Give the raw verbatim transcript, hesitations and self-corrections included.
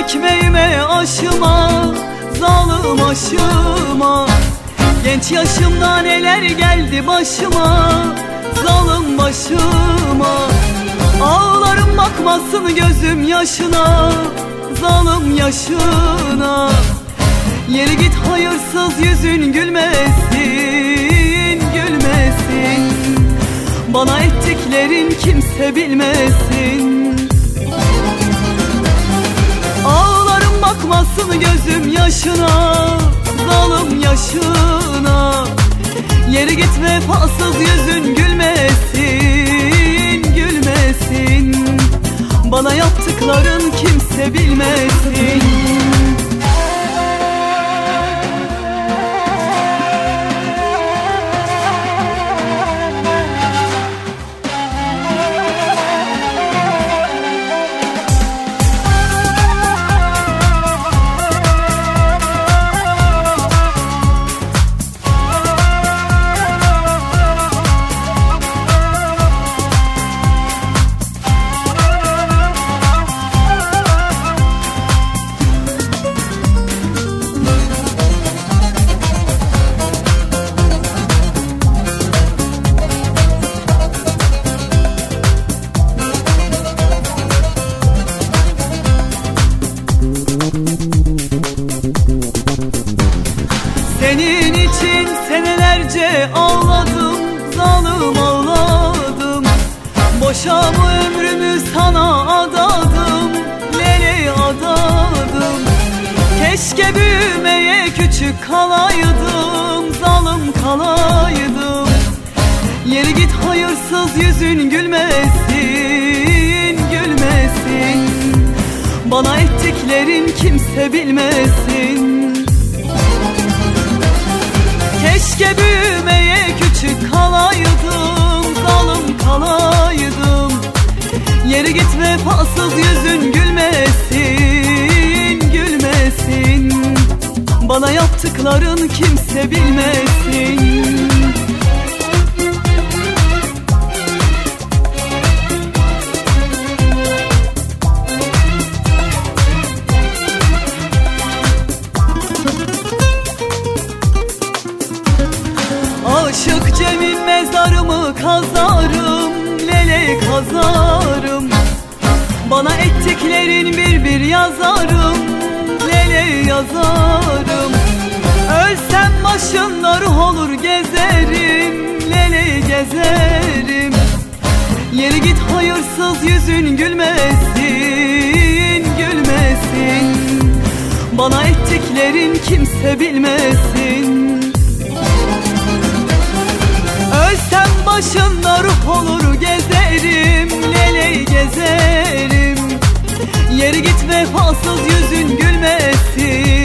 ekmeğime aşıma, zalim aşıma. Genç yaşımda neler geldi başıma, zalim başıma. Ağlarım bakmasın gözüm yaşına, zalim yaşına. Yeri git hayırsız yüzün gülmesin, gülmesin. Bana ettiklerin kimse bilmesin. Ağlarım bakmasın gözüm yaşına, zalim yaşına. Yeri git vefasız yüzün gülmesin, gülmesin. Bana yaptıkların kimse bilmesin. Senin için senelerce ağladım, zalim ağladım. Boşa bu ömrümü sana adadım, nereye adadım. Keşke büyümeye küçük kalaydım, zalim kalaydım. Yeri git hayırsız yüzün gülmesin, gülmesin. Bana ettiklerin kimse bilmesin. Keşke büyümeye küçük kalaydım, zalim kalaydım. Yeri git vefasız yüzün gülmesin, gülmesin. Bana yaptıkların kimse bilmesin. Aşık Cem'in mezarımı kazarım, lele kazarım. Bana ettiklerin bir bir yazarım, lele yazarım. Ölsem başında ruh olur gezerim, lele gezerim. Yeri git hayırsız yüzün gülmesin, gülmesin. Bana ettiklerin kimse bilmesin. Ölsem başında ruh olur gezerim, lele gezerim. Yeri git vefasız yüzün gülmesin.